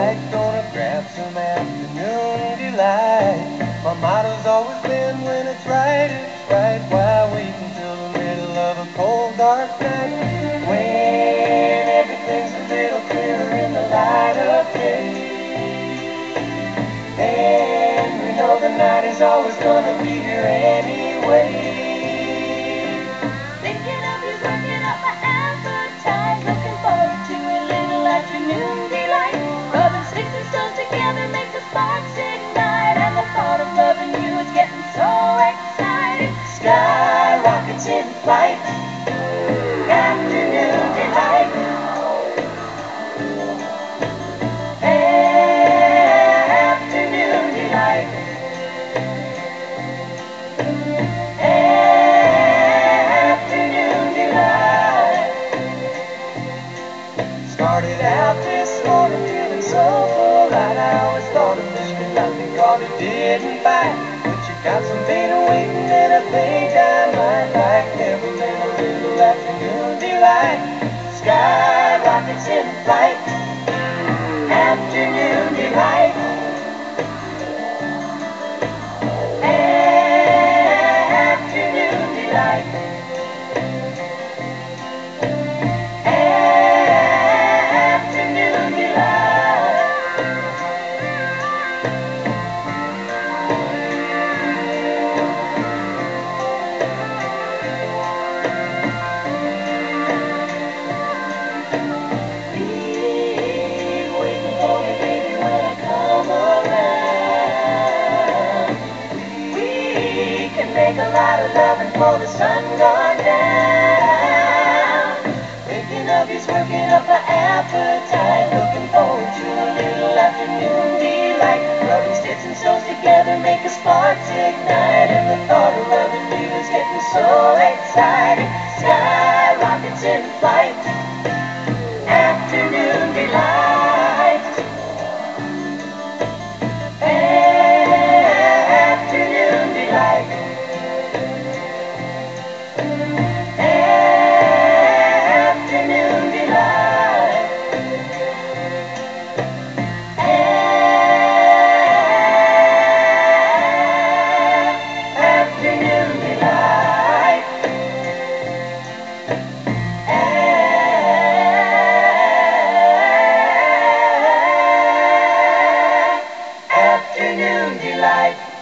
delight, gonna grab some afternoon delight. My motto's always been when it's right, why wait until the middle of a cold dark night, when everything's a little clearer in the light of day, and we know the night is always gonna be here anyway. Thinking of you, working up my appetite, looking forward to a little afternoon delight. Rubbing sticks and stones together make the sparks ignite, and the thought of loving you is getting so exciting. Sky rockets in flight, afternoon delight. Afternoon delight. Afternoon delight. Started out this morning feeling so full that I always thought a fish could nothing caught it didn't bite. But you got some beta waiting and I think I might like. Never been a little afternoon delight. Sky rockets in flight. Afternoon delight. Afternoon delight. Afternoon delight. Be waiting for me, baby, when I come around. We can make a lot of loving before the sun gone down. Thinking of you's working up an appetite, looking forward to a little afternoon delight. Rubbing sticks and stones together make a sparks ignite, and the thought of loving you is getting so exciting. Sky rockets in flight. Afternoon delight. Afternoon delight. Afternoon delight. Afternoon delight. Afternoon delight.